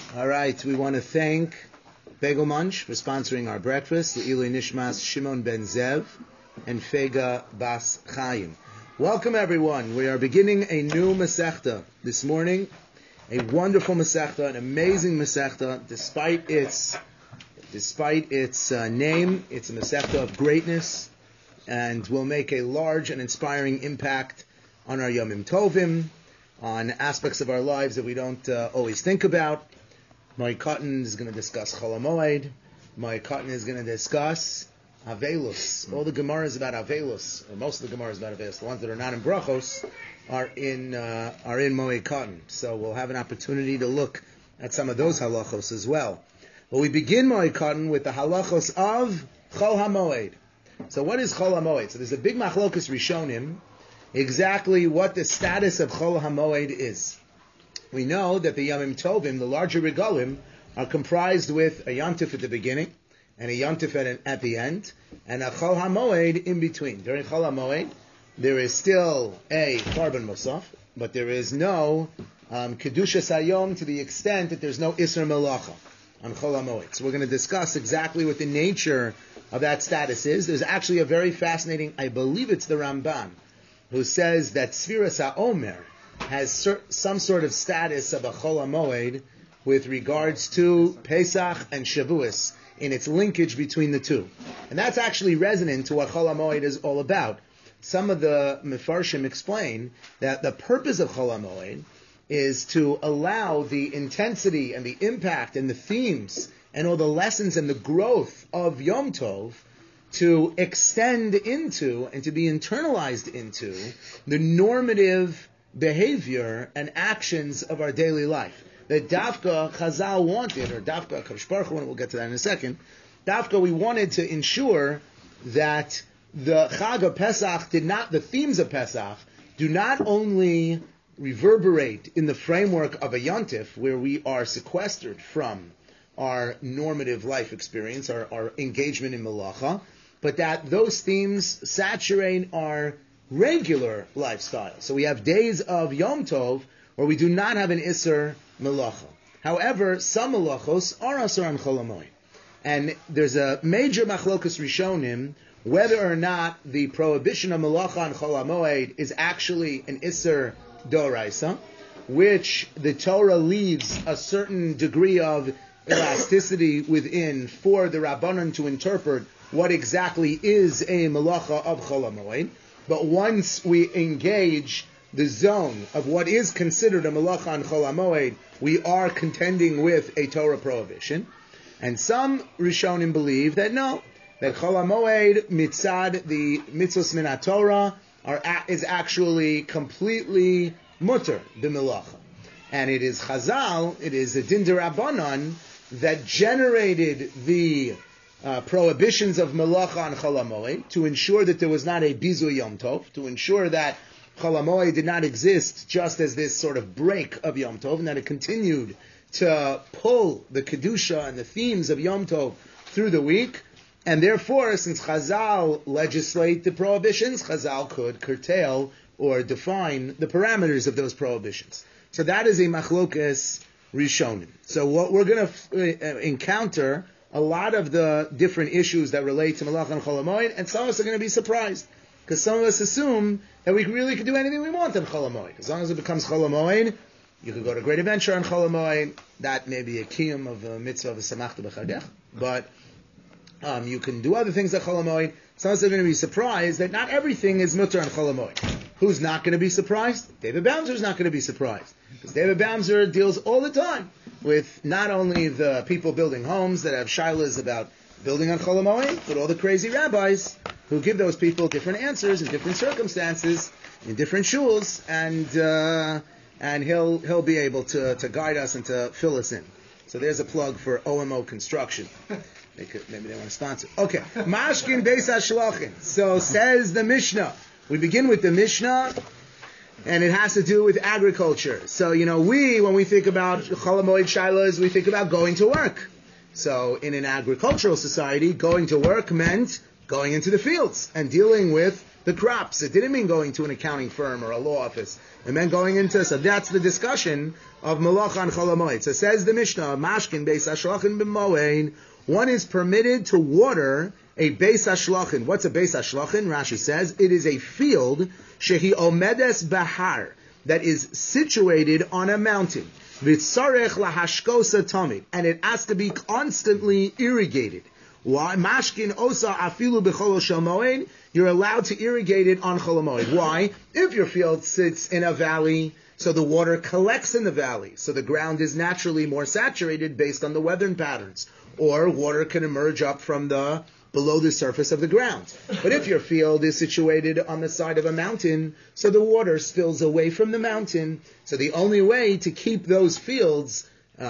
All right, we want to thank Bagel Munch for sponsoring our breakfast, Le'ilui Nishmas Shimon Ben Zev and Fega Bas Chaim. Welcome everyone. We are beginning a new Masechta this morning, a wonderful Masechta, an amazing Masechta. Despite its name, it's a Masechta of greatness and will make a large and inspiring impact on our Yomim Tovim, on aspects of our lives that we don't always think about. Moed Katan is going to discuss Chol HaMoed. Moed Katan is going to discuss Avelus. All the Gemaras about Avelus, or most of the Gemaras about Avelus, the ones that are not in Brachos, are in Moed Katan. So we'll have an opportunity to look at some of those halachos as well. But we begin Moed Katan with the halachos of Chol HaMoed. So what is Chol HaMoed? So there's a big machlokus Rishonim, exactly what the status of Chol HaMoed is. We know that the Yomim Tovim, the larger regalim, are comprised with a Yontif at the beginning and a Yontif at the end, and a Chol HaMoed in between. During Chol HaMoed, there is still a Korban Musaf, but there is no Kedushas Hayom to the extent that there's no Isser Melacha on Chol HaMoed. So we're going to discuss exactly what the nature of that status is. There's actually a very fascinating, I believe it's the Ramban, who says that Sfiras HaOmer has some sort of status of a Chol HaMoed with regards to Pesach and Shavuos in its linkage between the two. And that's actually resonant to what Chol HaMoed is all about. Some of the Mefarshim explain that the purpose of Chol HaMoed is to allow the intensity and the impact and the themes and all the lessons and the growth of Yom Tov to extend into and to be internalized into the normative behavior and actions of our daily life. That Dafka Chazal wanted, or Dafka Kadosh Baruch Hu, we'll get to that in a second, Dafka we wanted to ensure that the Chag of Pesach the themes of Pesach do not only reverberate in the framework of a Yontif, where we are sequestered from our normative life experience, our engagement in Melacha, but that those themes saturate our regular lifestyle. So we have days of Yom Tov where we do not have an Isser Melacha. However, some Melachos are Asur on Chol HaMoed. And there's a major machlokus Rishonim whether or not the prohibition of Melacha on Chol HaMoed is actually an Isser Doraisa, which the Torah leaves a certain degree of elasticity within for the Rabbanon to interpret what exactly is a Melacha of Chol HaMoed. But once we engage the zone of what is considered a Melacha on Chol HaMoed, we are contending with a Torah prohibition. And some Rishonim believe that no, that Chol HaMoed mitzad, the mitzvos min HaTorah, is actually completely mutter, the Melacha. And it is Chazal, it is a Din D'Rabbanan that generated the prohibitions of Melacha on Chol HaMoed to ensure that there was not a Bizu Yom Tov, to ensure that Chol HaMoed did not exist just as this sort of break of Yom Tov, and that it continued to pull the Kedusha and the themes of Yom Tov through the week. And therefore, since Chazal legislate the prohibitions, Chazal could curtail or define the parameters of those prohibitions. So that is a machlokas Rishonim. So what we're going to encounter a lot of the different issues that relate to Melacha and Chol HaMoed, and some of us are going to be surprised, because some of us assume that we really could do anything we want on Chol HaMoed. As long as it becomes Chol HaMoed, you could go to Great Adventure on Chol HaMoed, that may be a kiyum of a mitzvah of a samachta b'chagech, but you can do other things at Chol HaMoed. Some of us are going to be surprised that not everything is mutter on Chol HaMoed. Who's not going to be surprised? David Bamser is not going to be surprised, because David Bamser deals all the time with not only the people building homes that have shilas about building on Chol HaMoed, but all the crazy rabbis who give those people different answers in different circumstances, in different shuls, and he'll be able to guide us and to fill us in. So there's a plug for OMO Construction. Maybe they want to sponsor. Okay, Mashkin Beis HaShlochin. So says the Mishnah. We begin with the Mishnah, and it has to do with agriculture. So, when we think about Chol HaMoed Shilas, we think about going to work. So, in an agricultural society, going to work meant going into the fields and dealing with the crops. It didn't mean going to an accounting firm or a law office. It meant going into, so that's the discussion of Malacha and Chol HaMoed. So says the Mishnah, Mashkin Beis HaShlachin B'moein, one is permitted to water a Beis HaShlachin. What's a Beis HaShlachin? Rashi says, it is a field, Shehi Omedes Bahar, that is situated on a mountain. V'tzarech lahashkosa tamid, and it has to be constantly irrigated. Why? Mashkin osa afilu b'chol shel moed, you're allowed to irrigate it on chol moed. Why? If your field sits in a valley, so the water collects in the valley, so the ground is naturally more saturated based on the weather patterns, or water can emerge up from below the surface of the ground. But if your field is situated on the side of a mountain, so the water spills away from the mountain, so the only way to keep those fields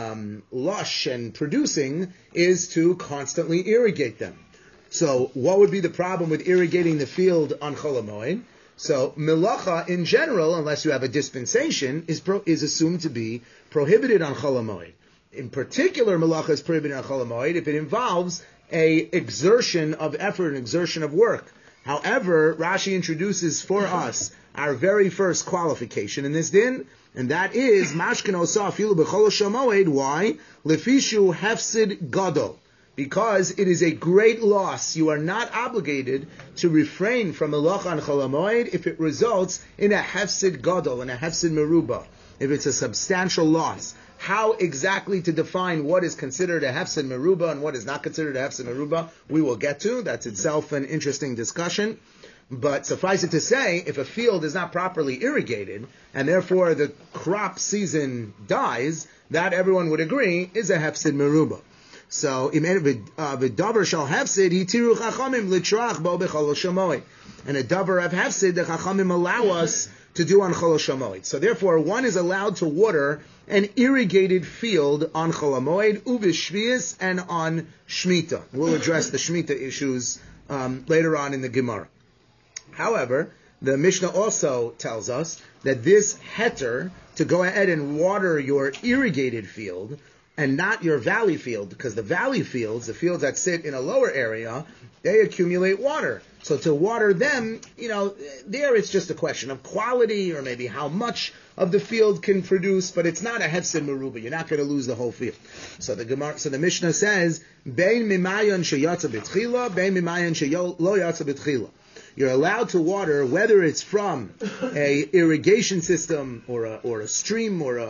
lush and producing is to constantly irrigate them. So what would be the problem with irrigating the field on Chol HaMoed? So Melacha in general, unless you have a dispensation, is assumed to be prohibited on Chol HaMoed. In particular, Melacha is prohibited on Chol HaMoed if it involves a exertion of effort, an exertion of work. However, Rashi introduces for us our very first qualification in this din, and that is mashkin osa afilu b'chol shamoed. Why? Lefishu hefsid gadol, because it is a great loss. You are not obligated to refrain from melacha on chol hamoed if it results in a hefsid gadol, in a hefsid meruba, if it's a substantial loss. How exactly to define what is considered a hefsid meruba and what is not considered a hefsid meruba, we will get to. That's itself an interesting discussion. But suffice it to say, if a field is not properly irrigated, and therefore the crop season dies, that everyone would agree is a hefsid meruba. So, v'davar shal hefsid, hitiru chachamim litrach bo b'chol shamoed. And a davar of hefsid, the chachamim allow us to do on chol shamoed. So therefore, one is allowed to water an irrigated field on chol hamoed, uvishvius, and on shmita. We'll address the shmita issues later on in the Gemara. However, the Mishnah also tells us that this heter, to go ahead and water your irrigated field, and not your valley field, because the valley fields, the fields that sit in a lower area, they accumulate water. So to water them, there it's just a question of quality, or maybe how much of the field can produce, but it's not a hefsid meruba. You're not going to lose the whole field. So the Mishnah says, Bein mimayon sheyatza b'tchila, bein mimayon shelo yatza b'tchila. You're allowed to water whether it's from a irrigation system or a stream or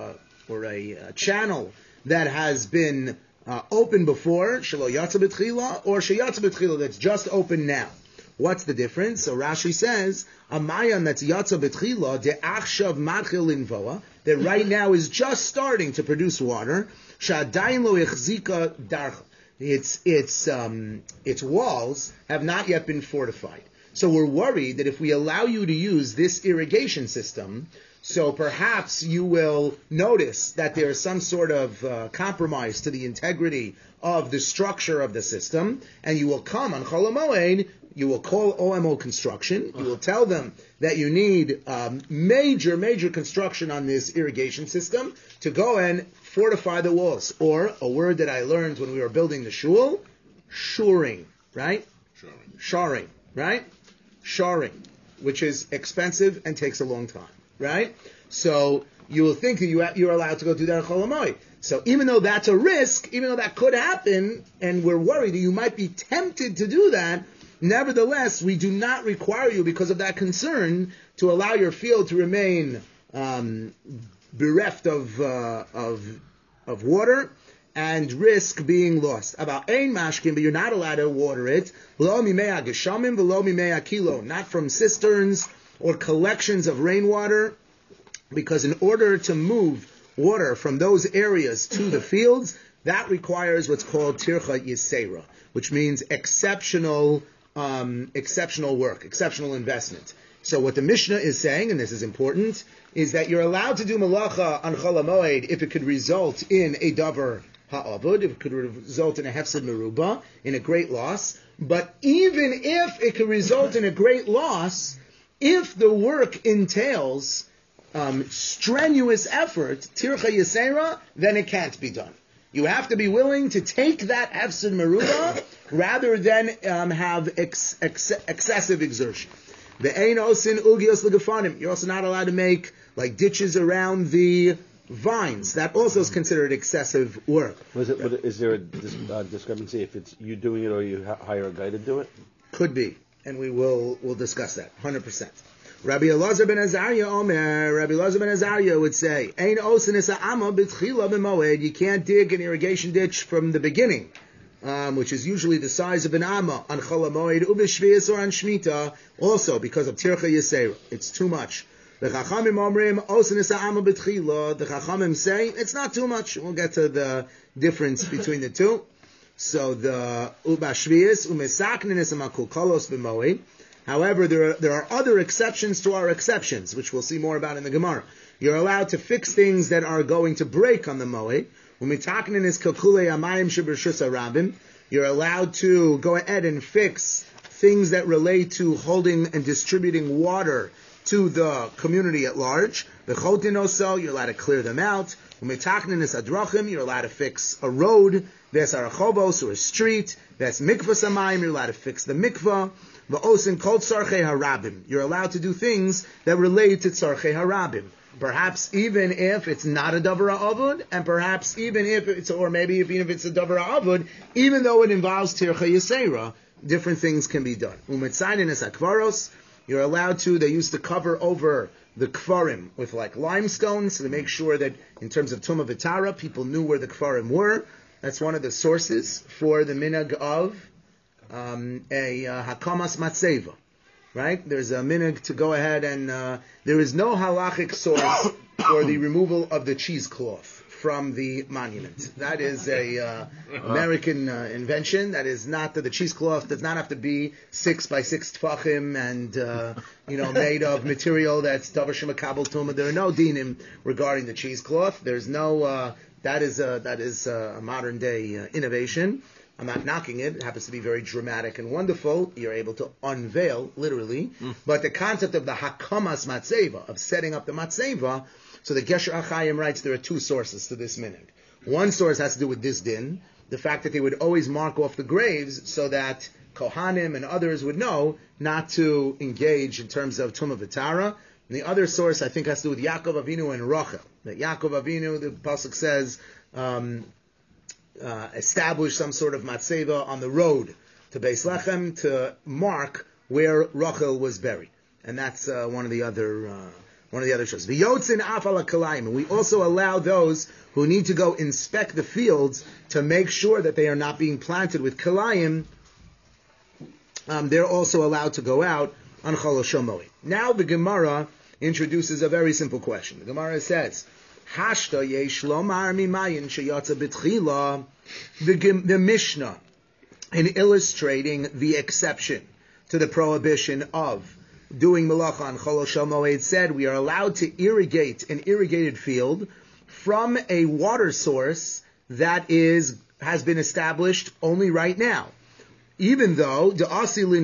a channel that has been open before, shelo yatza b'tchila, or sheyatza b'tchila, that's just open now. What's the difference? So Rashi says, a mayan that's yatza b'tchila, de'achshav matchil linvoa, that right now is just starting to produce water, sha'adayin lo echzika darcha. Its walls have not yet been fortified. So we're worried that if we allow you to use this irrigation system, so perhaps you will notice that there is some sort of compromise to the integrity of the structure of the system, and you will come on Chol HaMoed, you will call OMO Construction, you will tell them that you need major construction on this irrigation system to go and fortify the walls. Or, a word that I learned when we were building the shul, shoring, right? Shoring, right? Shoring, which is expensive and takes a long time, right? So you will think that you're allowed to go do that in Chol HaMoed. So even though that's a risk, even though that could happen, and we're worried that you might be tempted to do that, nevertheless, we do not require you, because of that concern, to allow your field to remain bereft of water and risk being lost. About ein mashkin, but you're not allowed to water it. Lo mimei geshamim v'lo mimei kilo, not from cisterns or collections of rainwater, because in order to move water from those areas to the fields, that requires what's called tircha yisera, which means exceptional work, exceptional investment. So what the Mishnah is saying, and this is important, is that you're allowed to do malacha on Chol HaMoed if it could result in a davar ha'avud, if it could result in a hefsid meruba, in a great loss. But even if it could result in a great loss, if the work entails strenuous effort, tircha yisera, then it can't be done. You have to be willing to take that hefsid meruba rather than have excessive exertion. Ve'ein osin ugios legafanim. You're also not allowed to make like ditches around the vines. That also is considered excessive work. Is there a discrepancy if it's you doing it or you hire a guy to do it? Could be, and we'll discuss that 100%. Rabbi Elazar ben Azariah Omer. Rabbi Elazar ben Azariah would say, "Ein osin es ha'ama b'tchila b'moed." You can't dig an irrigation ditch from the beginning, which is usually the size of an amma on Chol HaMoed u'b'shvius or on Shemitah. Also because of Tircha Yisera, it's too much. The Chachamim Omrim osin es ha'ama b'tchila. The Chachamim say it's not too much. We'll get to the difference between the two. So the u'b'shvius u'mesaknin es ha'makul kolos b'moed. However, there are other exceptions to our exceptions, which we'll see more about in the Gemara. You're allowed to fix things that are going to break on the moed. You're allowed to go ahead and fix things that relate to holding and distributing water to the community at large. You're allowed to clear them out. You're allowed to fix a road. There's arachobos, or a street. That's mikvah samayim. You're allowed to fix the mikvah. V'osin kol tzarchei harabim. You're allowed to do things that relate to tzarchei harabim. Perhaps even if it's not a davar ha'avud, and perhaps even if it's, or maybe even if it's a davar ha'avud, even though it involves tircha yisera, different things can be done. Umetzayin es hakvaros. You're allowed to. They used to cover over the kfarim with like limestone, so to make sure that in terms of tumah v'tara, people knew where the kfarim were. That's one of the sources for the minhag of a hakamas matzeva, right? There's a minhag to go ahead and there is no halachic source for the removal of the cheesecloth from the monument. That is a American invention. That is not that the cheesecloth does not have to be 6 by 6 tfachim and made of material that's davar shemakabel tumah. There are no dinim regarding the cheesecloth. There's no that is a modern day innovation. I'm not knocking it. It happens to be very dramatic and wonderful. You're able to unveil, literally. But the concept of the hakamas matzeva, of setting up the matzeva, so the Gesher Achayim writes there are two sources to this minhag. One source has to do with this din, the fact that they would always mark off the graves so that Kohanim and others would know not to engage in terms of Tumah V'Tara. And the other source, I think, has to do with Yaakov Avinu and Rachel. That Yaakov Avinu, the pasuk says, establish some sort of matzeva on the road to Beis Lechem to mark where Rachel was buried, and that's one of the other shows. The Yotzin Afal Kalayim, and we also allow those who need to go inspect the fields to make sure that they are not being planted with Kalayim. They're also allowed to go out on Chol HaShomoi. Now the Gemara introduces a very simple question. The Gemara says, Hashta yesh lomar mimayin sheyatza b'tchila. The Mishnah, in illustrating the exception to the prohibition of doing malacha on Chol HaShomoed, said we are allowed to irrigate an irrigated field from a water source that has been established only right now. Even though the asilin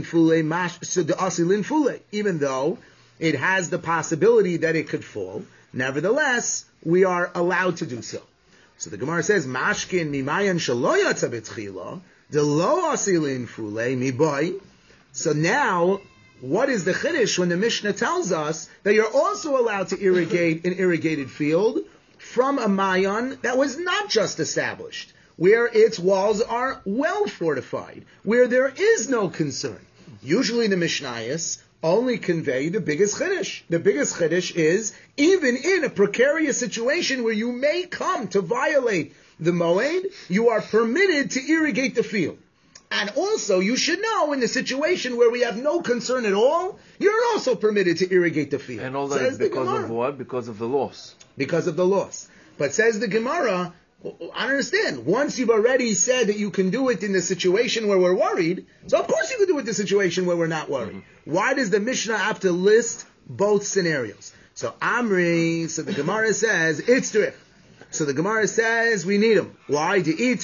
fule, even though it has the possibility that it could fall, nevertheless, we are allowed to do so. So the Gemara says, Mashkin mimayan shelo yatsa b'tchila, de lo asilin fule miboy. So now, what is the chiddush when the Mishnah tells us that you're also allowed to irrigate an irrigated field from a mayan that was not just established, where its walls are well fortified, where there is no concern? Usually the Mishnayos only convey the biggest chiddush. The biggest chiddush is, even in a precarious situation where you may come to violate the moed, you are permitted to irrigate the field. And also, you should know, in the situation where we have no concern at all, you're also permitted to irrigate the field. And all that is because of what? Because of the loss. Because of the loss. But says the Gemara, I understand. Once you've already said that you can do it in the situation where we're worried, so of course you can do it in the situation where we're not worried. Why does the Mishnah have to list both scenarios? So the Gemara says, it's drich. So the Gemara says, we need them. Why?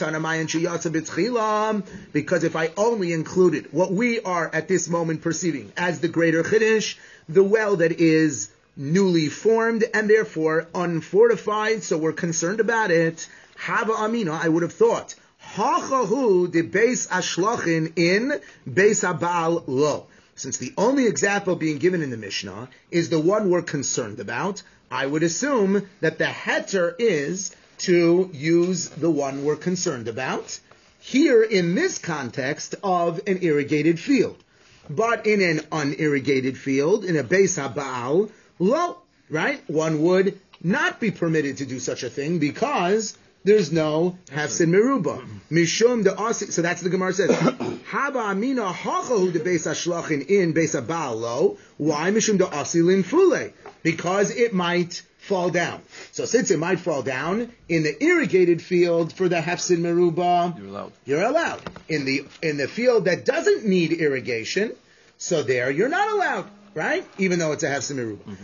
Because if I only included what we are at this moment perceiving as the greater chiddush, the well that is newly formed and therefore unfortified, so we're concerned about it, Hava Amina, I would have thought, Hachahu de Beis Ashlachin in Beis Habal Lo. Since the only example being given in the Mishnah is the one we're concerned about, I would assume that the heter is to use the one we're concerned about, here in this context of an irrigated field. But in an unirrigated field, in a Beis HaBaal, lo, right? One would not be permitted to do such a thing because there's no Hefsid Meruba. Mishum de Asi, so that's the Gemara says. Haba Amina Hachahu de Beis HaShlachin in Beis HaBaal lo. Why Mishum de Asi Lin Fule? Because it might fall down. So since it might fall down in the irrigated field for the Hefsid Meruba, you're allowed. In the field that doesn't need irrigation, so there you're not allowed. Right? Even though it's a Hefsid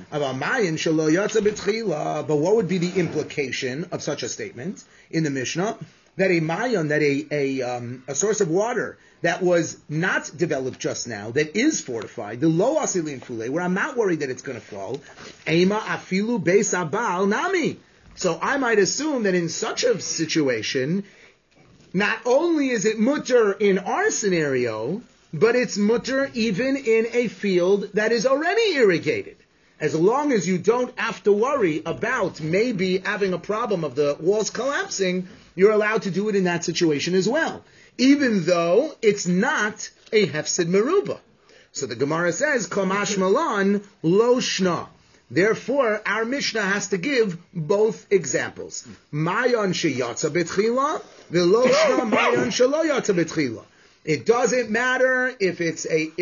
Meruba. But what would be the implication of such a statement in the Mishnah? That a mayon, that a source of water that was not developed just now, that is fortified, the lo asilin fule, where I'm not worried that it's going to fall, ema afilu beis habal nami. So I might assume that in such a situation, not only is it mutter in our scenario, but it's mutter even in a field that is already irrigated. As long as you don't have to worry about maybe having a problem of the walls collapsing, you're allowed to do it in that situation as well, even though it's not a Hefsid Meruba. So the Gemara says, Komash Malan lo shna. Therefore, our Mishnah has to give both examples. Mayon sheyatza betchila, v'lo shna mayon shelo yatza betchila. It doesn't matter if it's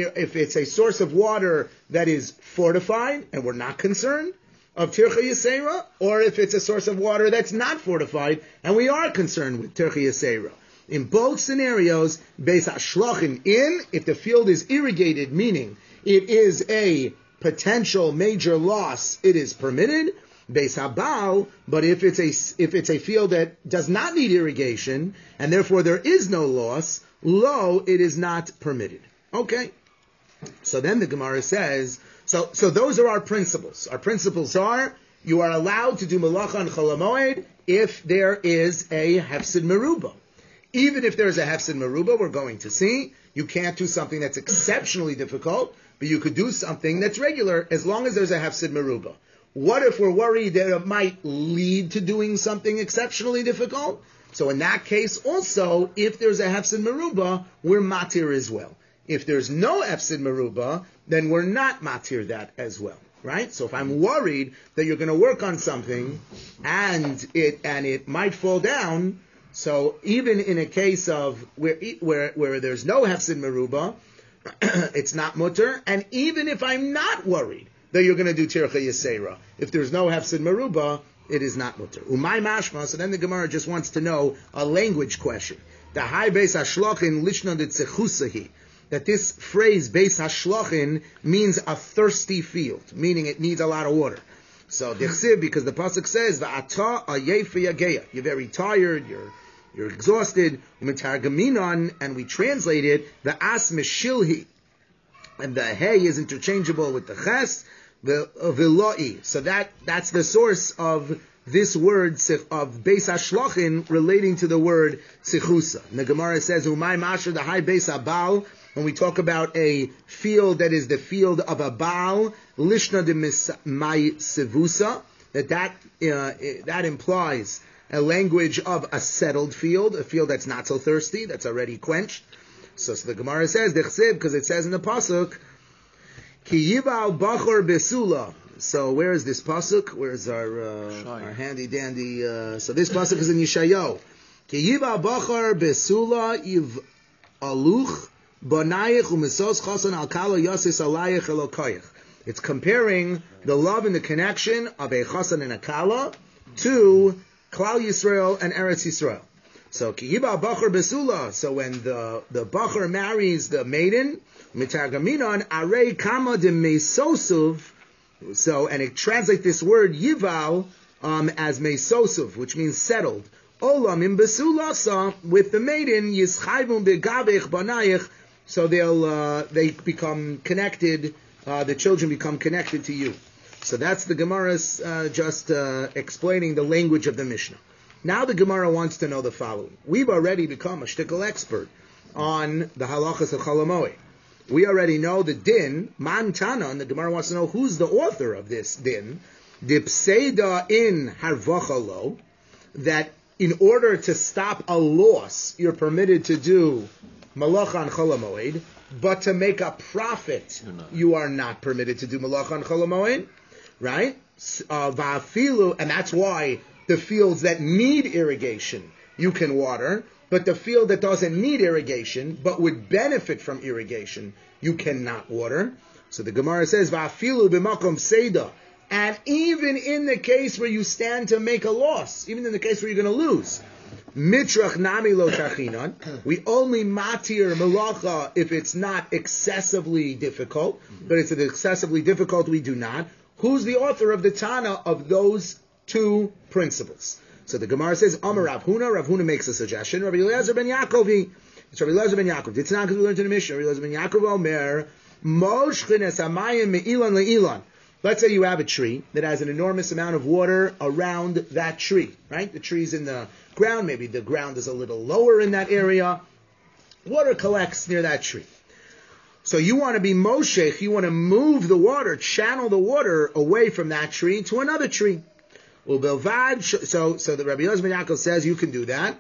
a source of water that is fortified, and we're not concerned of Tircha Yisera, or if it's a source of water that's not fortified, and we are concerned with Tircha Yisera. In both scenarios, Beis HaShlachin if the field is irrigated, meaning it is a potential major loss, it is permitted. Beis HaBaal, but if it's a field that does not need irrigation, and therefore there is no loss, lo, it is not permitted. Okay. So then the Gemara says, so those are our principles. Our principles are, you are allowed to do malacha and chol hamoed if there is a Hefsid Meruba. Even if there is a Hefsid Meruba, we're going to see, you can't do something that's exceptionally difficult, but you could do something that's regular as long as there's a Hefsid Meruba. What if we're worried that it might lead to doing something exceptionally difficult? So in that case, also, if there's a Hefsid Meruba, we're matir as well. If there's no Hefsid Meruba, then we're not matir that as well, right? So if I'm worried that you're going to work on something and it might fall down, so even in a case of where there's no Hefsid Meruba, it's not mutter. And even if I'm not worried that you're going to do Tircha Yisera, if there's no Hefsid Meruba, it is not mutter. Umay mashma. So then the Gemara just wants to know a language question. The high Beis HaShlachin lishna de tzechusahi. That this phrase Beis HaShlachin means a thirsty field, meaning it needs a lot of water. So dichsiv, because the pasuk says va'ata ayef yageya. You're very tired. You're exhausted. Umetargaminon, and we translate it va'as meshilhi, and the hey is interchangeable with the ches. The viloi. So that's the source of this word of Beis HaShlachin relating to the word tzechusa. And the Gemara says, "Umay masher the high Beis HaBaal." When we talk about a field that is the field of a Baal, lishna de may sevusa, that implies a language of a settled field, a field that's not so thirsty, that's already quenched. So the Gemara says, "Dechsev," because it says in the pasuk, Ki yival bachor besula. So where is this pasuk? Where's our handy dandy? So this pasuk is in Yeshayahu. Ki yival bachor besula yiv aluch banayich umisos chason al kalo yasis alayich elokayich. It's comparing the love and the connection of a chason and a kala to Klal Yisrael and Eretz Yisrael. So ki yival bachor besula. So when the bachor marries the maiden, Mitargaminon arei kama de mesosuv. So, and it translates this word yival as mesosuv, which means settled. Olam im besulasa, with the maiden yischayvum begavich banayich. So they become connected. The children become connected to you. So that's the Gemara's just explaining the language of the Mishnah. Now the Gemara wants to know the following. We've already become a shtickle expert on the halachas of Chol Hamoed. We already know the din, man tana, and the Gemara wants to know who's the author of this din, dipseda in harvacha lo, that in order to stop a loss, you're permitted to do malacha on Chol HaMoed, but to make a profit, you are not permitted to do malacha on Chol HaMoed, right? Va'afilu, and that's why the fields that need irrigation, you can water, but the field that doesn't need irrigation, but would benefit from irrigation, you cannot water. So the Gemara says, Va'afilu b'makom seida, and even in the case where you stand to make a loss, even in the case where you're going to lose, mitrach nami lo tachinan, we only matir melacha if it's not excessively difficult, but if it's excessively difficult, we do not. Who's the author of the Tana of those two principles? So the Gemara says, Amar Rav Huna. Rav Huna makes a suggestion. Rabbi Eliezer ben Yaakov. It's Rabbi Eliezer ben Yaakov. It's not because we learned in the Mishnah. Rabbi Eliezer ben Yaakov Omer, Moshchin es hamayim me'ilan le'ilan. Let's say you have a tree that has an enormous amount of water around that tree, right? The tree's in the ground. Maybe the ground is a little lower in that area. Water collects near that tree. So you want to be moshech, you want to move the water, channel the water away from that tree to another tree. So the Rabbi Eliezer ben Yaakov says you can do that.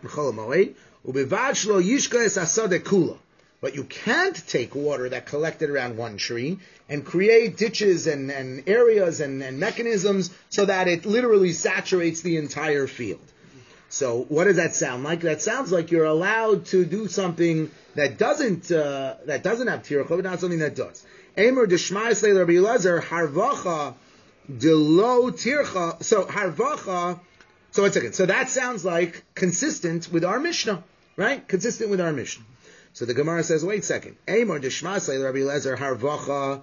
But you can't take water that collected around one tree and create ditches and areas and mechanisms so that it literally saturates the entire field. So what does that sound like? That sounds like you're allowed to do something that doesn't have tircha, but not something that does. Eimer d'shmai slei Rabbi Eliezer harvacha delo tircha. So harvacha. So one second. So that sounds like consistent with our Mishnah, right? Consistent with our Mishnah. So the Gemara says, wait a second. Eimer d'shmai slei Rabbi Eliezer harvacha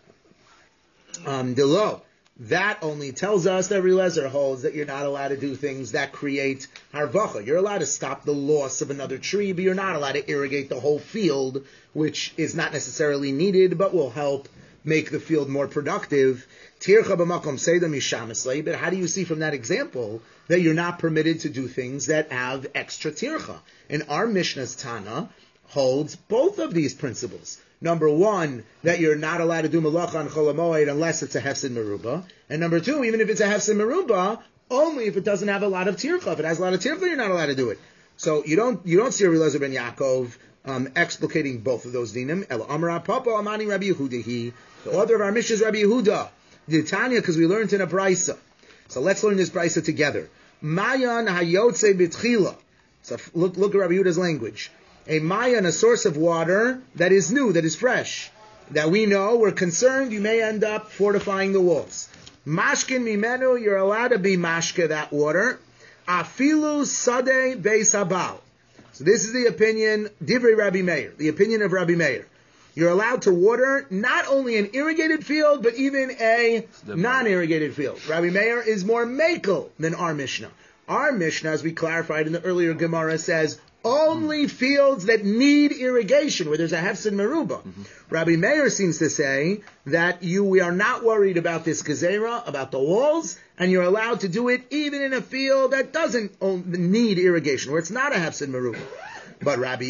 delo. That only tells us that Rabbi Eliezer holds that you're not allowed to do things that create harvacha. You're allowed to stop the loss of another tree, but you're not allowed to irrigate the whole field, which is not necessarily needed, but will help make the field more productive. Tircha b'makom seida mishamislei. But how do you see from that example that you're not permitted to do things that have extra tircha? And our Mishnah's Tana holds both of these principles. Number one, that you're not allowed to do malacha on Chol HaMoed unless it's a hefsid meruba. And number two, even if it's a hefsid meruba, only if it doesn't have a lot of tircha. If it has a lot of tircha, you're not allowed to do it. So you don't see Rabbi Eliezer ben Yaakov explicating both of those dinim. El Amar Papa Amani Rabbi Yehuda. The author of our Mishnah is Rabbi Yehuda. The Tanya, because we learned in a brisa. So let's learn this brisa together. Mayan hayotze b'tchila. So look at Rabbi Yehuda's language. A mayan, a source of water that is new, that is fresh, that we know, we're concerned you may end up fortifying the walls. Mashkin mimenu, you're allowed to be mashke that water. Afilu sadeh beis habal. So this is the opinion, Divrei Rabbi Meir, the opinion of Rabbi Meir. You're allowed to water not only an irrigated field, but even a non-irrigated field. Rabbi Meir is more mekel than our Mishnah. Our Mishnah, as we clarified in the earlier Gemara, says only fields that need irrigation, where there's a hefsid meruba. Rabbi Meir seems to say that we are not worried about this gezerah, about the walls, and you're allowed to do it even in a field that doesn't need irrigation, where it's not a hefsid meruba. But Rabbi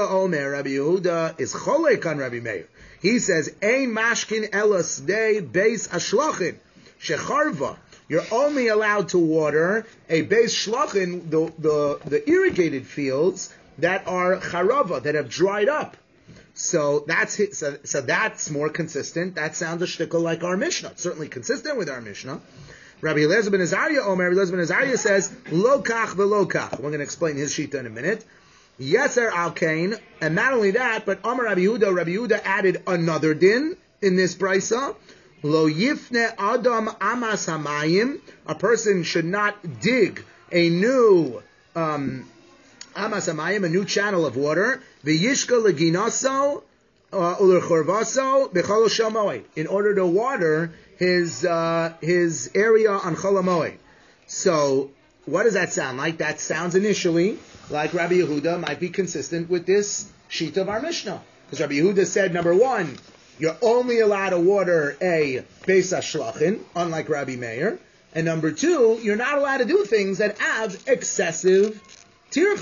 Yehuda is cholek on Rabbi Meir. He says, Ein mashkin elas dei beis ashlachin shecharva. You're only allowed to water a beis shlachin, the irrigated fields that are charava, that have dried up. So that's more consistent. That sounds a shtickle like our Mishnah. It's certainly consistent with our Mishnah. Rabbi Eliezer ben Azariah says, lo kach v'lo kach. We're going to explain his shita in a minute. Yeser al kain, and not only that, but Amar Rabbi Yehuda added another din in this brisa. Lo yifne adam amas hamayim. A person should not dig a new amas hamayim, a new channel of water. V'yishka leginaso u'lechorvaso b'chol shel moed, in order to water his area on Chol HaMoed. So what does that sound like? That sounds initially like Rabbi Yehuda might be consistent with this sheet of our Mishnah. Because Rabbi Yehuda said, number one, you're only allowed to water a beis hashlachin, unlike Rabbi Meir. And number two, you're not allowed to do things that have excessive tircha.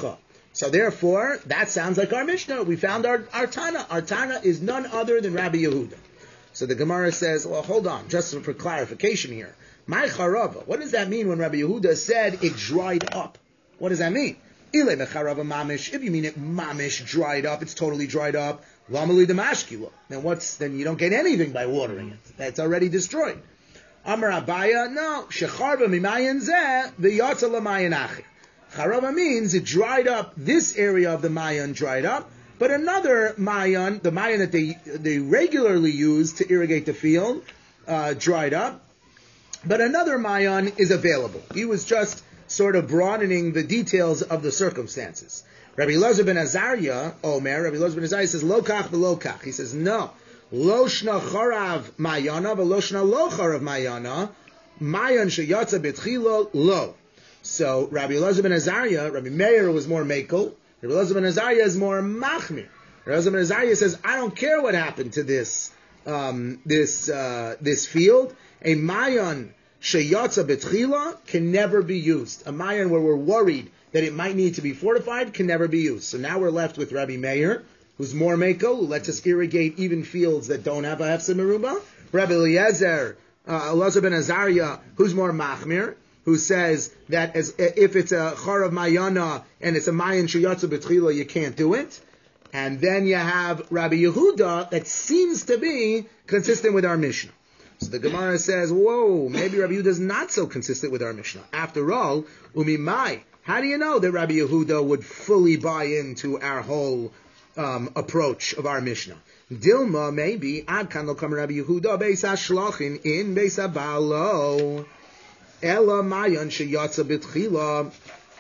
So therefore, that sounds like our Mishnah. We found our Tana. Our Tana is none other than Rabbi Yehuda. So the Gemara says, well, hold on, just for clarification here. My charava, what does that mean when Rabbi Yehuda said it dried up? What does that mean? Ile mecharava mamish. If you mean it mamish dried up, it's totally dried up. Lamali demashkila. Then you don't get anything by watering it. That's already destroyed. Amar Abaya, no. Shecharva mimayin zeh v'yatza lamayin achi. Charava means it dried up. This area of the mayan dried up, but another mayan, the mayan that they regularly use to irrigate the field, dried up. But another mayan is available. He was just sort of broadening the details of the circumstances. Rabbi Elazar ben Azariah, Rabbi Elazar ben Azariah says, lo kach v'lo kach. He says, no. Lo shna charav mayana v'lo shna lo charav mayana, mayan sheyatza betchilo lo. So Rabbi Elazar ben Azariah, Rabbi Meir was more mekel. Rabbi Elazar ben Azariah is more machmir. Rabbi Elazar ben Azariah says, I don't care what happened to this field. A mayan sheyatza betchila can never be used. A mayan where we're worried that it might need to be fortified can never be used. So now we're left with Rabbi Meir, who's more mekel, who lets us irrigate even fields that don't have a hefsed meruba. Rabbi Eliezer, Elazar ben Azariah, who's more machmir, who says that if it's a charav mayana and it's a mayan sheyatza betchila, you can't do it. And then you have Rabbi Yehuda that seems to be consistent with our Mishnah. So the Gemara says, whoa, maybe Rabbi Yehuda is not so consistent with our Mishnah. After all, umimai, how do you know that Rabbi Yehuda would fully buy into our whole approach of our Mishnah? Dilma, maybe, ad kan lo kam Rabbi Yehuda beis ha-shlachin in beis ha-balo. Ela mayan sheyatza betchila.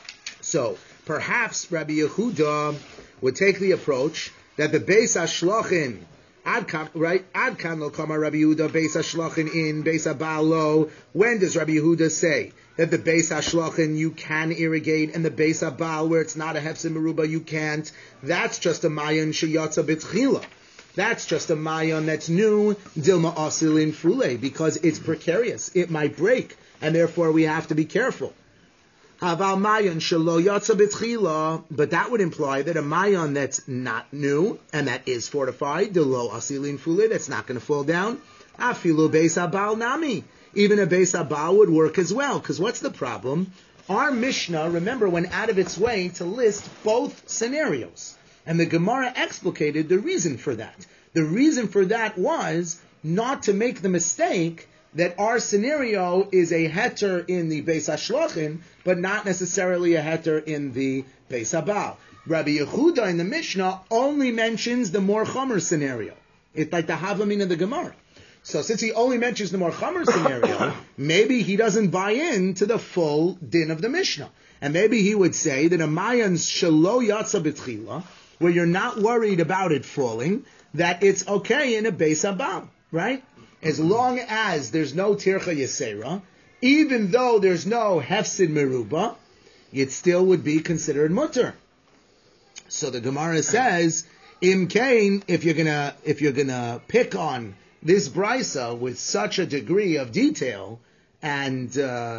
So perhaps Rabbi Yehuda would take the approach that the beis ha-shlachin, ad kan lo kama Rabbi Yehuda beis ha-shlachin in beis ha-balo. When does Rabbi Yehuda say that the beis ha-shlachin you can irrigate and the beis ha-bal where it's not a hefsed meruba you can't? That's just a mayan sheyatza betchila. That's just a mayan that's new, dilma asilin fule, because it's precarious. It might break. And therefore we have to be careful. Haval mayan shelo yatsa betchila, but that would imply that a mayan that's not new and that is fortified, the lo asilin fule, that's not going to fall down. Afilu beis habal nami, even a beis habal would work as well. Because what's the problem? Our Mishnah, remember, went out of its way to list both scenarios, and the Gemara explicated the reason for that. The reason for that was not to make the mistake that our scenario is a heter in the Beis HaShlachin, but not necessarily a heter in the Beis HaBal. Rabbi Yehuda in the Mishnah only mentions the more chomer scenario. It's like the Havamina of the Gemara. So since he only mentions the more chomer scenario, maybe he doesn't buy into the full din of the Mishnah. And maybe he would say that a mayan shelo yatsa betchila, where you're not worried about it falling, that it's okay in a Beis HaBal, right? As long as there's no tircha yesera, even though there's no hefsid meruba, it still would be considered mutter. So the Gemara says, im kain, if you're gonna pick on this brisa with such a degree of detail, and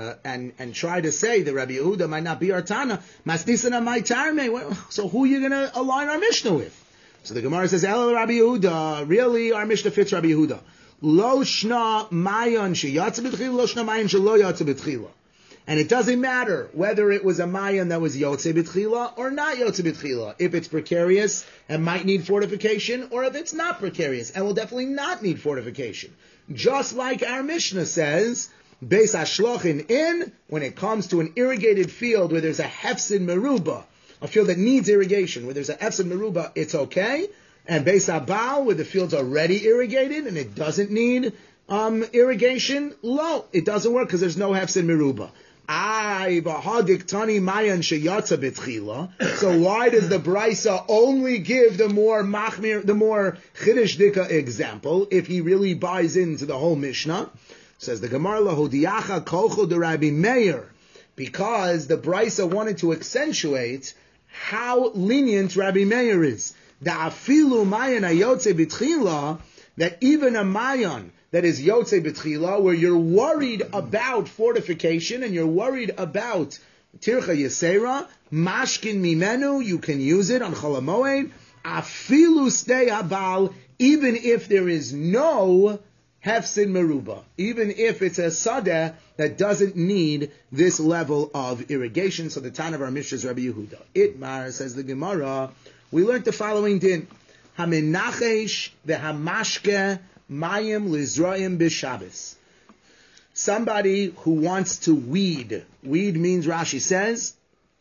try to say that Rabbi Yehuda might not be our Tana, mastisana mai tarme. So who are you gonna align our Mishnah with? So the Gemara says, El Rabbi Yehuda. Really, our Mishnah fits Rabbi Yehuda. Lo shna mayan sheyatza b'tchila, lo shna mayan shelo yatza b'tchila. And it doesn't matter whether it was a mayan that was yotze b'tchila or not yotze b'tchila. If it's precarious and might need fortification, or if it's not precarious and will definitely not need fortification. Just like our Mishnah says, Beis HaShlachin in, when it comes to an irrigated field where there's a hefsid meruba, a field that needs irrigation, where there's a hefsid meruba, it's okay. And Beis HaBal, where the field's already irrigated and it doesn't need irrigation, lo, it doesn't work because there's no hefsid meruba. So why does the Brisa only give the more machmir, the more chiddush dika example if he really buys into the whole Mishnah? Says the Gemara, lahodiacha kolcho de Rabbi Meir, because the Brisa wanted to accentuate how lenient Rabbi Meir is. Da'afilu mayan ayotze b'tchila, that even a mayan that is yotze b'tchila, where you're worried about fortification and you're worried about tircha yesera, mashkin mimenu, you can use it on Chol HaMoed, afilu stei habal, even if there is no hefsid meruba, even if it's a sadeh that doesn't need this level of irrigation. So the Tan of our Mishnah is Rabbi Yehuda. Itmar, says the Gemara, we learned the following din. Hamenachesh v'hamashke mayim lizroim b'Shabbos. Somebody who wants to weed. Weed means, Rashi says,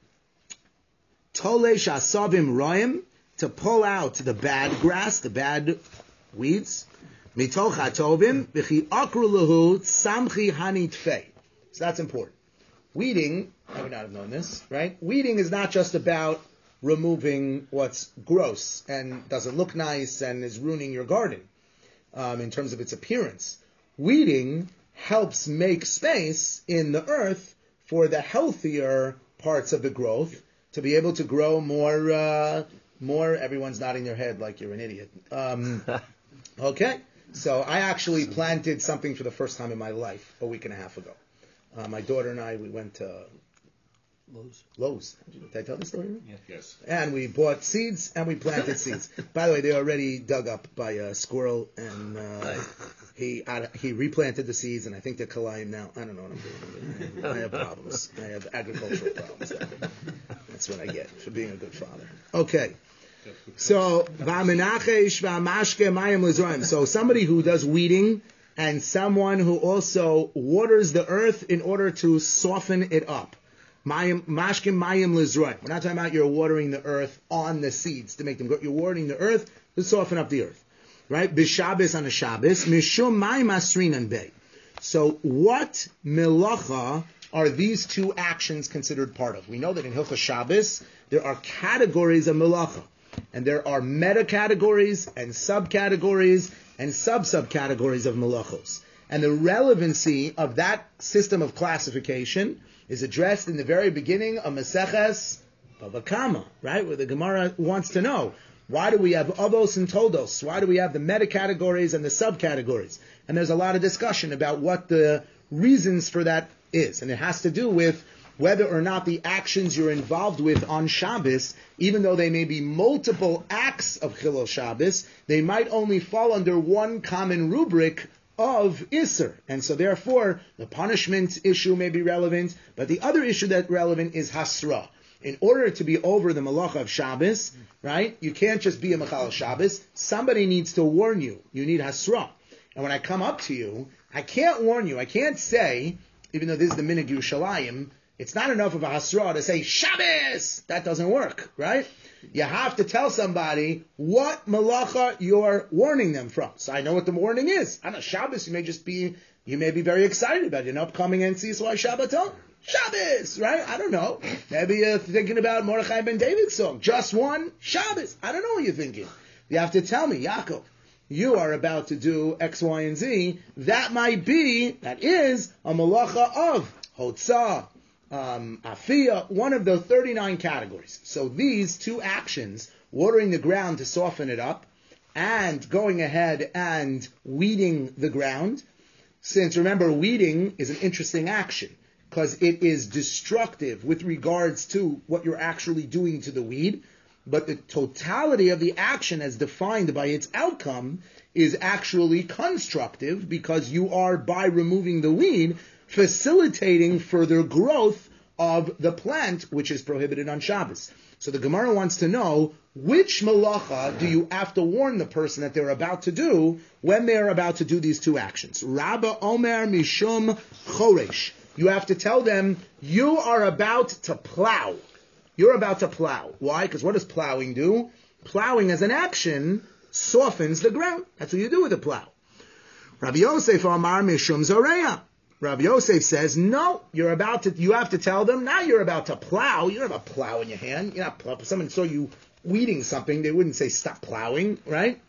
tolesh asavim roim, to pull out the bad grass, the bad weeds. Mitoch hatovim v'chi akru lehu samchi hanitfei. So that's important. Weeding, I would not have known this, right? Weeding is not just about removing what's gross and doesn't look nice and is ruining your garden in terms of its appearance. Weeding helps make space in the earth for the healthier parts of the growth to be able to grow more. Everyone's nodding their head like you're an idiot. Okay, so I actually planted something for the first time in my life a week and a half ago. My daughter and I, we went to Lowe's. Did I tell the story? Yeah. Yes. And we bought seeds and we planted seeds. By the way, they're already dug up by a squirrel, and he replanted the seeds, and I think they're kalayim now. I don't know what I'm doing. I have problems. I have agricultural problems. That's what I get for being a good father. Okay. So somebody who does weeding and someone who also waters the earth in order to soften it up. Mashkim mayim lizroim. We're not talking about you're watering the earth on the seeds to make them grow. You're watering the earth to soften up the earth. Right? B'Shabbos on a Shabbos. Mishum mayim asrinan bey. So what melacha are these two actions considered part of? We know that in Hilchos Shabbos there are categories of melacha. And there are meta-categories and subcategories and sub-subcategories of melachos. And the relevancy of that system of classification is addressed in the very beginning of Maseches Bava Kama, right? Where the Gemara wants to know, why do we have avos and toldos? Why do we have the meta-categories and the subcategories? And there's a lot of discussion about what the reasons for that is. And it has to do with whether or not the actions you're involved with on Shabbos, even though they may be multiple acts of Chilul Shabbos, they might only fall under one common rubric of Isser. And so therefore, the punishment issue may be relevant, but the other issue that's relevant is Hasra. In order to be over the Malacha of Shabbos, right, you can't just be a Mechal Shabbos. Somebody needs to warn you. You need Hasra. And when I come up to you, I can't warn you. I can't say, even though this is the Minig Yerushalayim, it's not enough of a hasra to say Shabbos. That doesn't work, right? You have to tell somebody what malacha you're warning them from. So I know what the warning is. On a Shabbos, you may be very excited about it. You're not coming and see why Shabbaton. Shabbos, right? I don't know. Maybe you're thinking about Mordechai ben David's song. Just one Shabbos. I don't know what you're thinking. You have to tell me, Yaakov, you are about to do X, Y, and Z. That is a malacha of Hotzah, Afiyah, one of the 39 categories. So these two actions, watering the ground to soften it up, and going ahead and weeding the ground, since remember, weeding is an interesting action, because it is destructive with regards to what you're actually doing to the weed, but the totality of the action as defined by its outcome is actually constructive, because you are, by removing the weed, facilitating further growth of the plant, which is prohibited on Shabbos. So the Gemara wants to know, which malacha do you have to warn the person that they're about to do when they're about to do these two actions? Rabba Omer Mishum Choresh. You have to tell them, you are about to plow. You're about to plow. Why? Because what does plowing do? Plowing as an action softens the ground. That's what you do with a plow. Rabbi Yosef Amar Mishum Zoreya. Rabbi Yosef says, no, you have to tell them, now you're about to plow. You don't have a plow in your hand. You're not plowing. If someone saw you weeding something, they wouldn't say, stop plowing, right?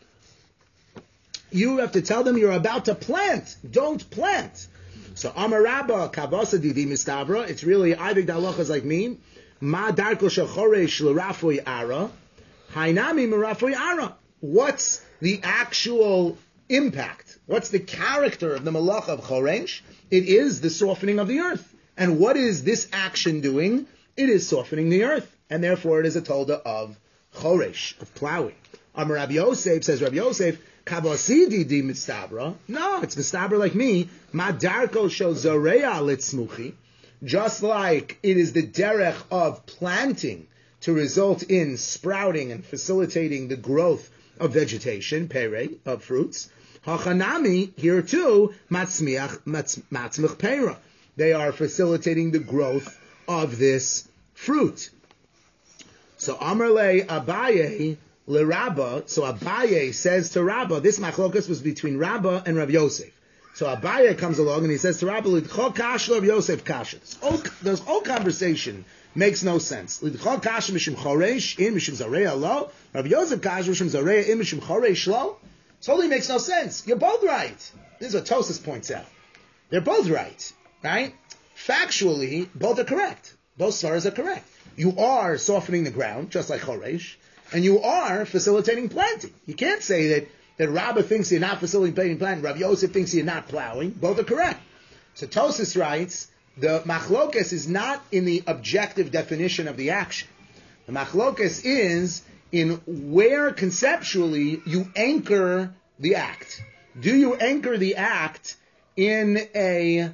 You have to tell them you're about to plant. Don't plant. So, Amarabba, Kavasa Didi Mistavra, it's really, Ivik Dalachas like me, Ma Darko Shachoresh L'Rafoi Ara, Hainami M'Rafoi Ara. What's the actual impact? What's the character of the Malach of Choresh? It is the softening of the earth. And what is this action doing? It is softening the earth, and therefore it is a tolda of choresh, of plowing. Amar Rabbi Yosef, says Rabbi Yosef, kabasidi di mistabra. No, it's mistabra like me. Madarko shel zoreya litzmuchi. Just like it is the derech of planting to result in sprouting and facilitating the growth of vegetation, pere, of fruits. Hachanami, here too, matzmich pera. They are facilitating the growth of this fruit. So Amarle Abaye le Rabba, so Abaye says to Rabba, this machlokas was between Rabba and Rabbi Yosef. So Abaye comes along and he says to Rabba, Lidchol kash Rabbi Yosef kasha. This whole conversation makes no sense. Lidchol kasha mishum choresh in mishum zareya lo. Rabbi Yosef kasha mishum zareya in mishum choresh lo. This totally makes no sense. You're both right. This is what Tosas points out. They're both right, right? Factually, both are correct. Both svaras are correct. You are softening the ground, just like choresh, and you are facilitating planting. You can't say that Rabba thinks you're not facilitating planting, Rabbi Yosef thinks you're not plowing. Both are correct. So Tosas writes, the machlokes is not in the objective definition of the action. The machlokes is in where conceptually you anchor the act. Do you anchor the act in a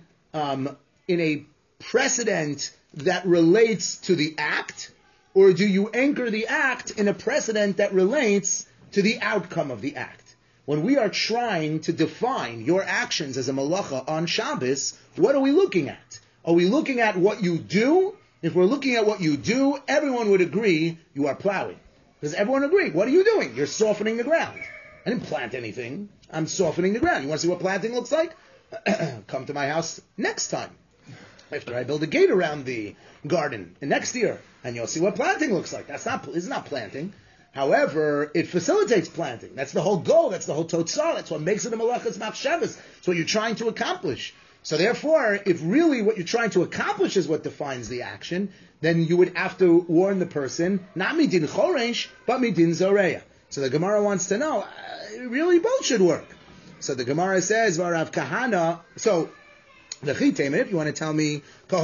precedent that relates to the act, or do you anchor the act in a precedent that relates to the outcome of the act? When we are trying to define your actions as a malacha on Shabbos, what are we looking at? Are we looking at what you do? If we're looking at what you do, everyone would agree you are plowing. Does everyone agree? What are you doing? You're softening the ground. I didn't plant anything. I'm softening the ground. You want to see what planting looks like? Come to my house next time, after I build a gate around the garden next year, and you'll see what planting looks like. It's not planting. However, it facilitates planting. That's the whole goal. That's the whole totzah. That's what makes it a malachas machshavas. It's what you're trying to accomplish. So therefore, if really what you're trying to accomplish is what defines the action, then you would have to warn the person, not midin choresh, but midin zoreya. So the Gemara wants to know, really both should work. So the Gemara says, Varav Kahana, so the Chitem, if you want to tell me, so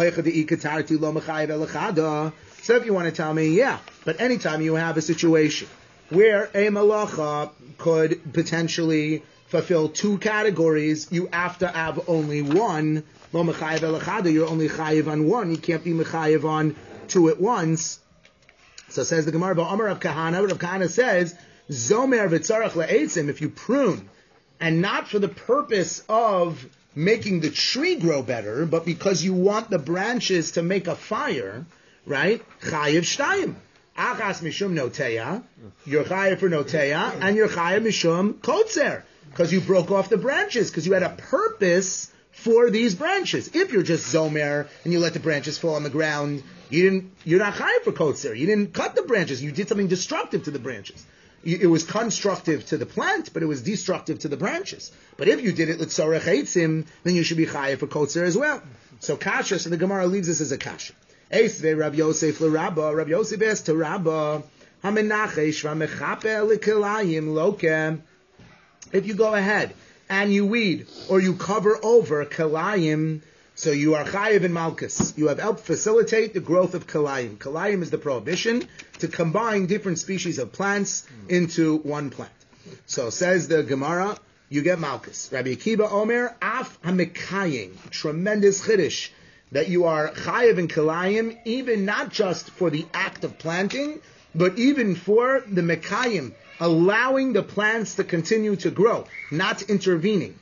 if you want to tell me, yeah, but anytime you have a situation where a malacha could potentially fulfill two categories, you have to have only one. Lo mechayev elachada, you're only chayev on one. You can't be mechayev on two at once. So says the Gemara, Ba'amar Rav Kahana. Rav Kahana says, Zomer v'tzarach le'etzim, if you prune, and not for the purpose of making the tree grow better, but because you want the branches to make a fire, right? Chayev shtayim. Achas mishum noteya, you're chayev for noteya, and you're chayev mishum kotzer, because you broke off the branches, because you had a purpose for these branches. If you're just zomer and you let the branches fall on the ground, you're not chayev for kotzer. You didn't cut the branches. You did something destructive to the branches. It was constructive to the plant, but it was destructive to the branches. But if you did it l'tzorech eitzim, then you should be chayev for kotzer as well. So kasha, so the Gemara leaves this as a kasha. Eisve Rabbi Yosef l'Rabba, Rabbi Yosef asked to Rabba, hamenachesh v'mechape l'kilayim lokem. If you go ahead and you weed or you cover over kilayim, so you are chayev in malchus. You have helped facilitate the growth of kilayim. Kilayim is the prohibition to combine different species of plants into one plant. So says the Gemara, you get malchus. Rabbi Akiva Omer, af hamekayim, tremendous chiddush, that you are chayev in kilayim, even not just for the act of planting, but even for the mekayim, allowing the plants to continue to grow, not intervening.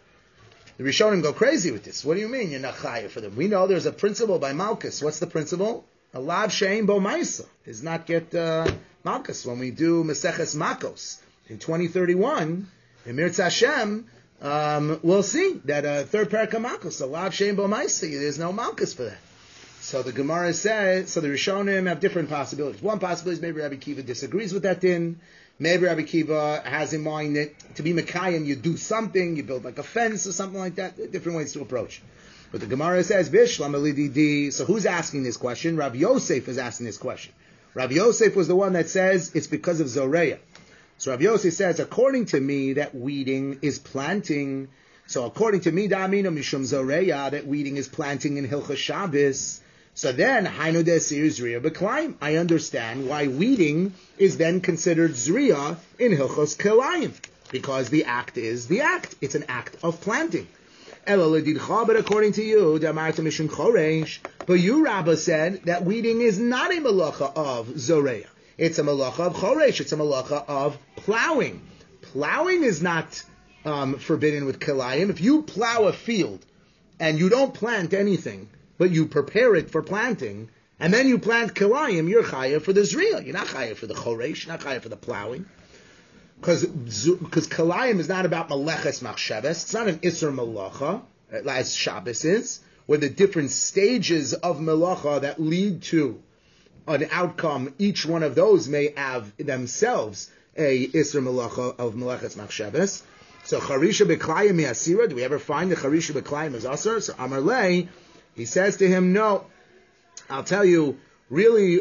The Rishonim go crazy with this. What do you mean you're not chayev for them? We know there's a principle by malchus. What's the principle? A lav shein bo ma'isa is not get malchus. When we do Maseches Makos in 2031, in Mirtz Hashem, we'll see that third parak of malchus, a lav shein bo ma'isa, there's no malchus for that. So the Gemara says, so the Rishonim have different possibilities. One possibility is maybe Rabbi Kiva disagrees with that din. Maybe Rabbi Kiva has in mind that to be Mekayim, you do something, you build like a fence or something like that. Different ways to approach. But the Gemara says, Bishlam alididi. So who's asking this question? Rabbi Yosef is asking this question. Rabbi Yosef was the one that says it's because of Zoreya. So Rabbi Yosef says, according to me, that weeding is planting. So according to Mida Amino Mishum Zoreya, that weeding is planting in Hilchos Shabbos. So then, Hainu Desir Zriya B'Klayim. I understand why weeding is then considered Zriya in Hilchos Kelayim. Because the act is the act. It's an act of planting. But according to you, but you, Rabbah, said that weeding is not a malacha of Zoreya. It's a malacha of Choresh. It's a malacha of plowing. Plowing is not forbidden with Kelayim. If you plow a field and you don't plant anything, but you prepare it for planting, and then you plant Kelayim, you're chaya for the Zriya. You're not chaya for the Choresh. You're not chaya for the plowing. Because Kelayim is not about Maleches Machsheves. It's not an Isser Malacha, as Shabbos is, where the different stages of Malacha that lead to an outcome, each one of those may have themselves a Isser Malacha of Maleches Machsheves. So Charisha B'Klayim Mi'asira, do we ever find the Charisha B'Klayim is Asar? So Amar Lei, he says to him, no, I'll tell you, really,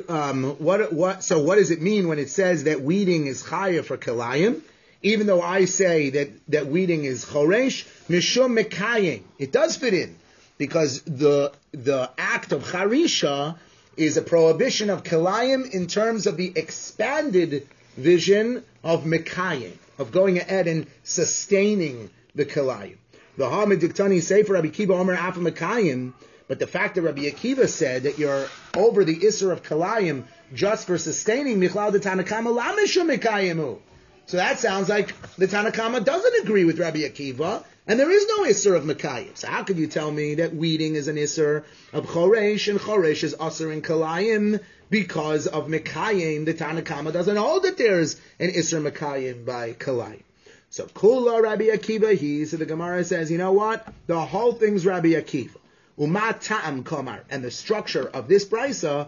what does it mean when it says that weeding is chaya for Kelayim? Even though I say that weeding is choresh, mishum mekayim. It does fit in, because the act of charisha is a prohibition of Kelayim in terms of the expanded vision of mekayim, of going ahead and sustaining the Kelayim. The Hamid Diktani Sefer Rabbi Kiva Omer Afa Mekayim. But the fact that Rabbi Akiva said that you're over the Isser of Kelayim just for sustaining Michlal the Tanakama La Mishum Mekayimu. So that sounds like the Tanakama doesn't agree with Rabbi Akiva, and there is no Isser of Mekayim. So how could you tell me that weeding is an Isser of Choresh, and Choresh is Asser in Kelayim because of Mekayim? The Tanakama doesn't hold that there's an Isser Mekayim by Kelayim. So Kula Rabbi Akiva, so the Gemara says, you know what? The whole thing's Rabbi Akiva. Uma ta'am komar, and the structure of this brisa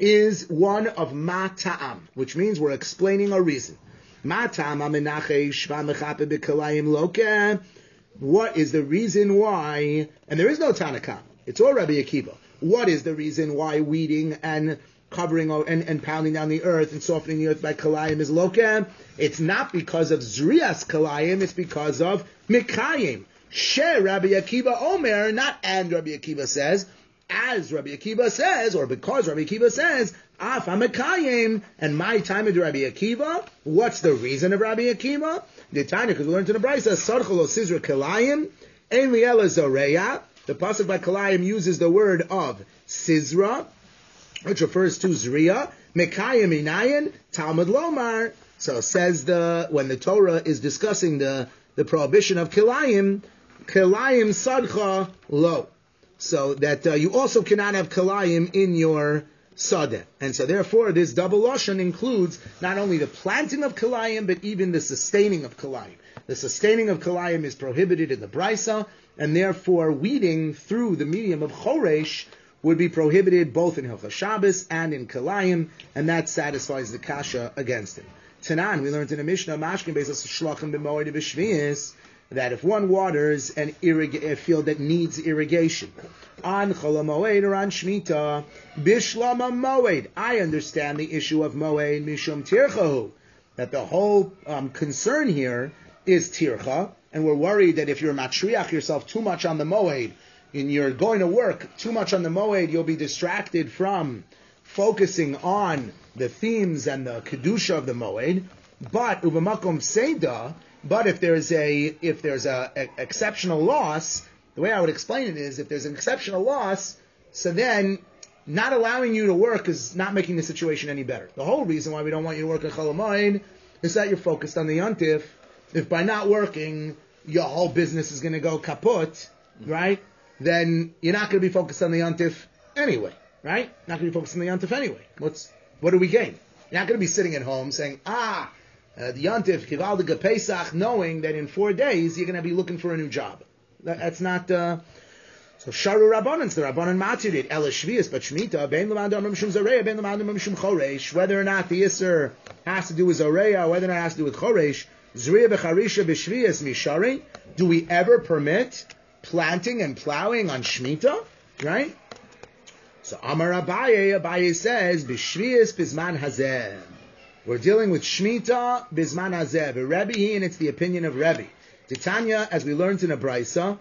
is one of ma ta'am, which means we're explaining a reason. Ma ta'am amenachesh v'mechape b'kelayim loke. What is the reason why? And there is no Tanakam. It's all Rabbi Akiva. What is the reason why weeding and covering and pounding down the earth and softening the earth by Kelayim is loke? It's not because of Zrias Kelayim. It's because of Mikayim. She Rabbi Akiva Omer, not and Rabbi Akiva says, as Rabbi Akiva says, or because Rabbi Akiva says, Af HaMekayim, and my time of Rabbi Akiva. What's the reason of Rabbi Akiva? The Tanya, because we learned in the Brisa, Sarchel Sizra Kelayim, Ein Liela Zoreya. The pasuk by Kelayim uses the word of Sizra, which refers to Zriya. Mekayim Inayin, Talmud Lomar. So says when the Torah is discussing the prohibition of Kelayim, Kelayim sadcha lo. So that you also cannot have Kelayim in your sadeh. And so therefore this double lashon includes not only the planting of Kelayim, but even the sustaining of Kelayim. The sustaining of Kelayim is prohibited in the Brisa, and therefore weeding through the medium of Choresh would be prohibited both in Hilchos Shabbos and in Kelayim, and that satisfies the kasha against it. Tanan, we learned in the Mishnah, Mashkin Beis Shlachim b'Moed b'Shvius, that if one waters a field that needs irrigation, on Chol HaMoed or on Shemitah, Bishlam HaMoed, I understand the issue of Moed Mishum Tirchahu, that the whole concern here is Tircha, and we're worried that if you're matriach yourself too much on the Moed, and you're going to work too much on the Moed, you'll be distracted from focusing on the themes and the kedusha of the Moed. But Ubamakom Seda, but if there's a exceptional loss, the way I would explain it is, if there's an exceptional loss, so then not allowing you to work is not making the situation any better. The whole reason why we don't want you to work at Chol HaMoed is that you're focused on the Yontif. If by not working, your whole business is going to go kaput, right? Then you're not going to be focused on the Yontif anyway, right? Not going to be focused on the Yontif anyway. What do we gain? You're not going to be sitting at home saying, the Yontif, Kivaldiga Pesach, knowing that in 4 days you're going to be looking for a new job. That's not, so Sharu Rabbanans, the Rabbanan Matir did, Ela Shvius, but Shemitah, Ben Lamandam Mishum Zareya, Ben Lamandam Mishum Choresh, whether or not the Yisr has to do with Zareya, whether or not it has to do with Choresh, Zriya Becharisha B'Shvius Mishari, do we ever permit planting and plowing on Shemitah? Right? So Amar Abaye says, B'Shvius Bizman Hazeh. We're dealing with Shemitah Bizman Hazeh. Rebbe, and it's the opinion of Rebbe. Titania, as we learned in a Braisa,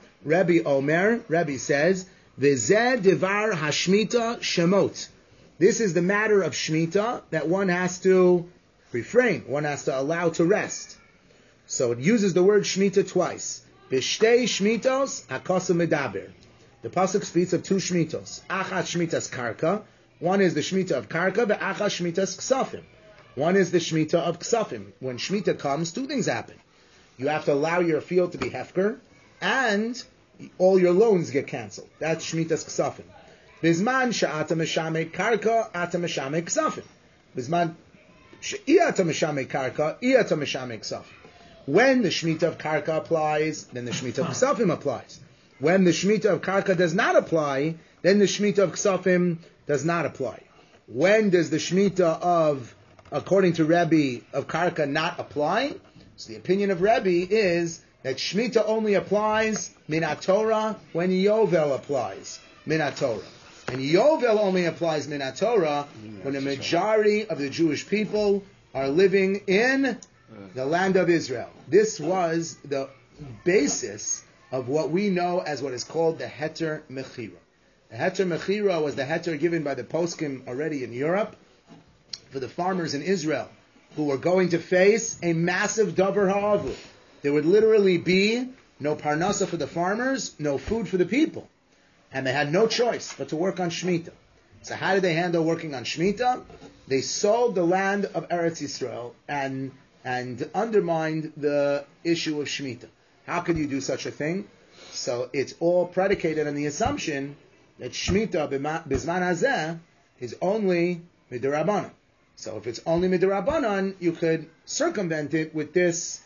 Rebbe says, V'zeh divar hashmita shemot. This is the matter of Shemitah that one has to refrain, one has to allow to rest. So it uses the word Shemitah twice. B'shtei Shmitos hakosa medaber. The pasuk speaks of two Shmitos. Achat Shmitas karka. One is the Shemitah of karka, ve'achat Shmitas ksafim. One is the Shemitah of ksafim. When Shemitah comes, two things happen. You have to allow your field to be hefker, and all your loans get canceled. That's Shmitas ksafim. Bizman she'ata meshamek karka, ata meshamek ksafim. Bizman she'ata meshamek karka, ata meshamek ksafim. When the Shemitah of karka applies, then the Shemitah of ksafim applies. When the Shemitah of karka does not apply, then the Shemitah of ksafim does not apply. When does the Shemitah of, according to Rebbe, of karka not apply? So the opinion of Rebbe is that Shemitah only applies minat Torah when Yovel applies minat Torah. And Yovel only applies minat Torah when the majority of the Jewish people are living in the land of Israel. This was the basis of what we know as what is called the Heter Mechira. The Heter Mechira was the Heter given by the Poskim already in Europe for the farmers in Israel who were going to face a massive davar ha'avut. There would literally be no parnasa for the farmers, no food for the people. And they had no choice but to work on Shemitah. So how did they handle working on Shemitah? They sold the land of Eretz Yisrael and undermined the issue of Shemitah. How could you do such a thing? So it's all predicated on the assumption that Shemitah Bizman Hazeh is only Midirabanan. So if it's only Midirabanan, you could circumvent it with this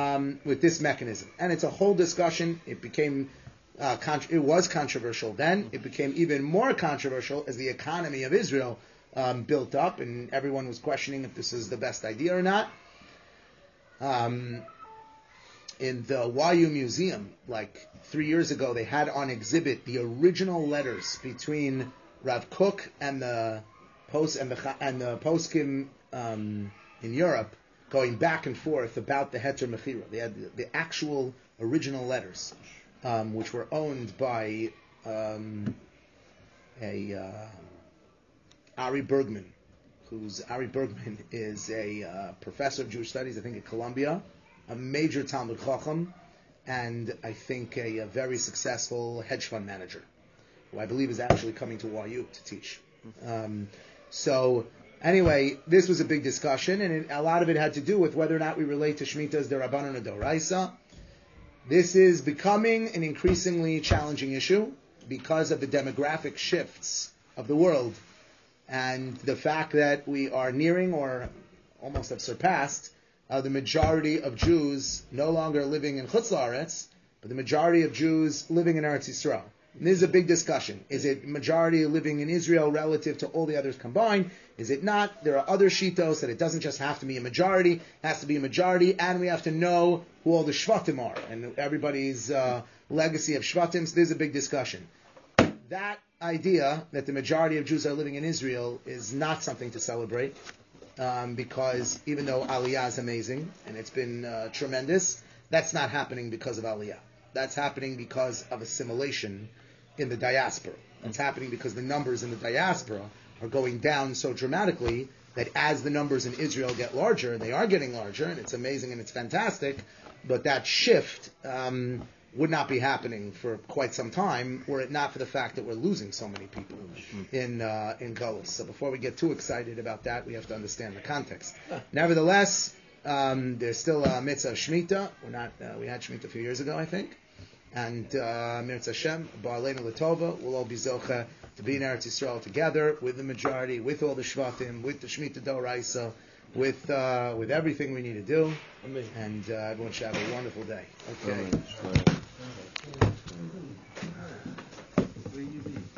mechanism. And it's a whole discussion. It became it was controversial then. It became even more controversial as the economy of Israel built up, and everyone was questioning if this is the best idea or not. In the YU Museum, like 3 years ago, they had on exhibit the original letters between Rav Kook and the poskim in Europe, going back and forth about the Heter Mechira. They had the actual original letters, which were owned by Ari Bergman, Ari Bergman is a professor of Jewish studies, I think at Columbia, a major Talmud Chacham, and I think a very successful hedge fund manager, who I believe is actually coming to YU to teach. So anyway, this was a big discussion, and a lot of it had to do with whether or not we relate to Shemitah as Derabanan or Doraisa. This is becoming an increasingly challenging issue because of the demographic shifts of the world and the fact that we are nearing or almost have surpassed the majority of Jews no longer living in Chutz La'aretz, but the majority of Jews living in Eretz Yisrael. And this is a big discussion. Is it majority living in Israel relative to all the others combined? Is it not? There are other shitos that it doesn't just have to be a majority, it has to be a majority, and we have to know who all the Shvatim are, and everybody's legacy of Shvatim. So there's a big discussion. That idea that the majority of Jews are living in Israel is not something to celebrate, because even though Aliyah is amazing, and it's been tremendous, that's not happening because of Aliyah. That's happening because of assimilation in the diaspora. It's happening because the numbers in the diaspora are going down so dramatically that as the numbers in Israel get larger, and they are getting larger, and it's amazing and it's fantastic, but that shift would not be happening for quite some time were it not for the fact that we're losing so many people in Golus. So before we get too excited about that, we have to understand the context. Nevertheless, there's still a mitzvah of Shemitah. We had Shemitah a few years ago, I think. And Mirz Hashem, Ba'aleinu L'Tova, we'll all be zocha to be in Eretz Yisrael together with the majority, with all the Shvatim, with the Shemitah Doraisa, with everything we need to do. And everyone should have a wonderful day. Okay.